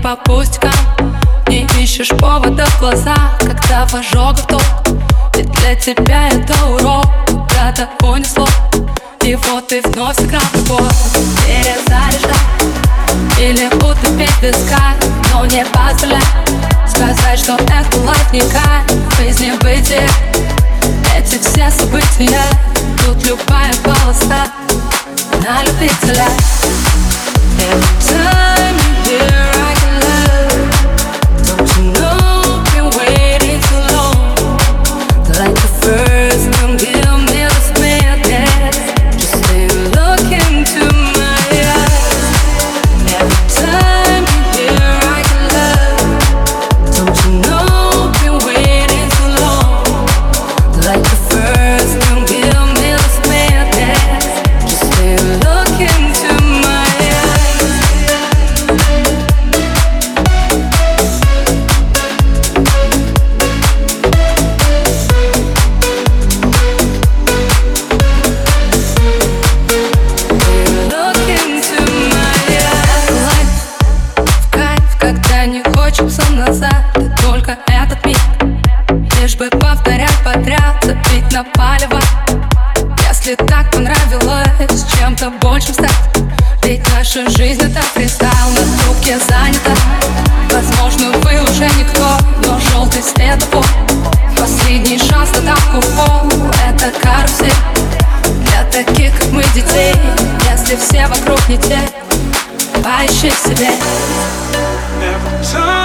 по пустякам, не ищешь повода в глазах, когда в ожогах толк. Ведь для тебя это урок, куда-то понесло. И вот ты вновь сыграл в любовь. Перезаряжай или утопить в песках, но не позволяй сказать, что это лайф не кайф. В жизни бытие, эти все события, тут любая полоса на любителя. Every time you hear I can love, don't you know been waiting too long. Like the first time, give me the sweetness, just stay look into my eyes. Every time you hear I can love, don't you know been waiting too long. Like the first time, give me the sweetness, just stay look into my eyes. Назад, ты только этот миг, лишь бы повторять подряд, забить на палево. Если так понравилось чем-то большим стать, ведь наша жизнь это фристайл, на трубке занята. Возможно, вы уже никто, но желтый светофор, последний шанс на давку в пол. Это карусель для таких, как мы, детей. Если все вокруг не те, поищи в себе.